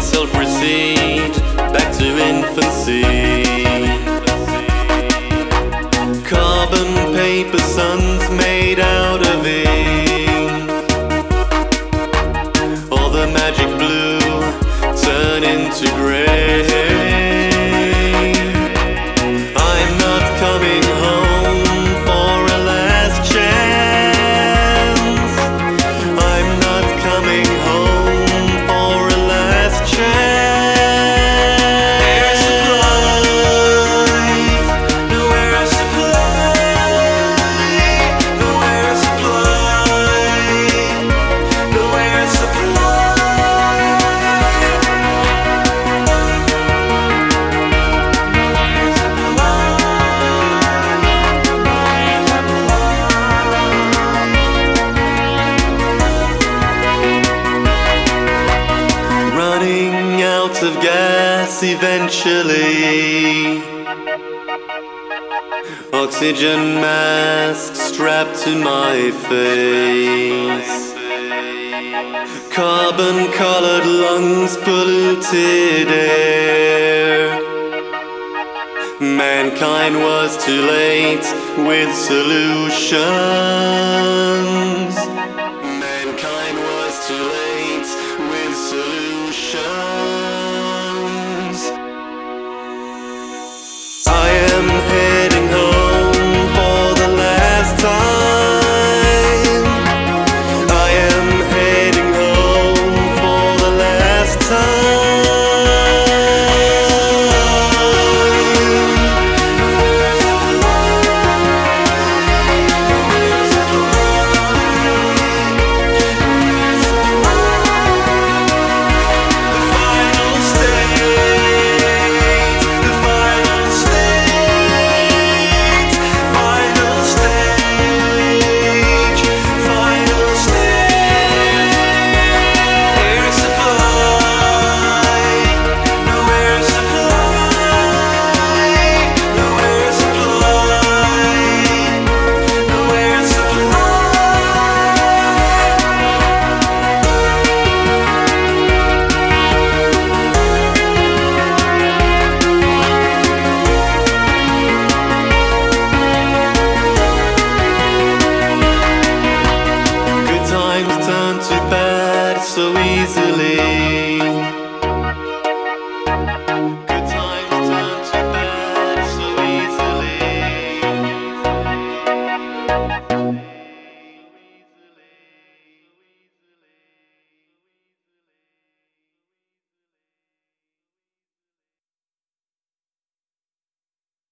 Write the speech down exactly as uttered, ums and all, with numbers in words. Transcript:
myself recede back to infancy. Carbon paper suns made out of ink. All the magic blue turn into grey. I'm not coming home for a last chance. I'm not coming home for a last chance. Air supply, no air supply, no air supply, no air running out of gas eventually. Oxygen mask strapped to my face. Carbon-colored lungs, polluted air. Mankind was too late with solutions.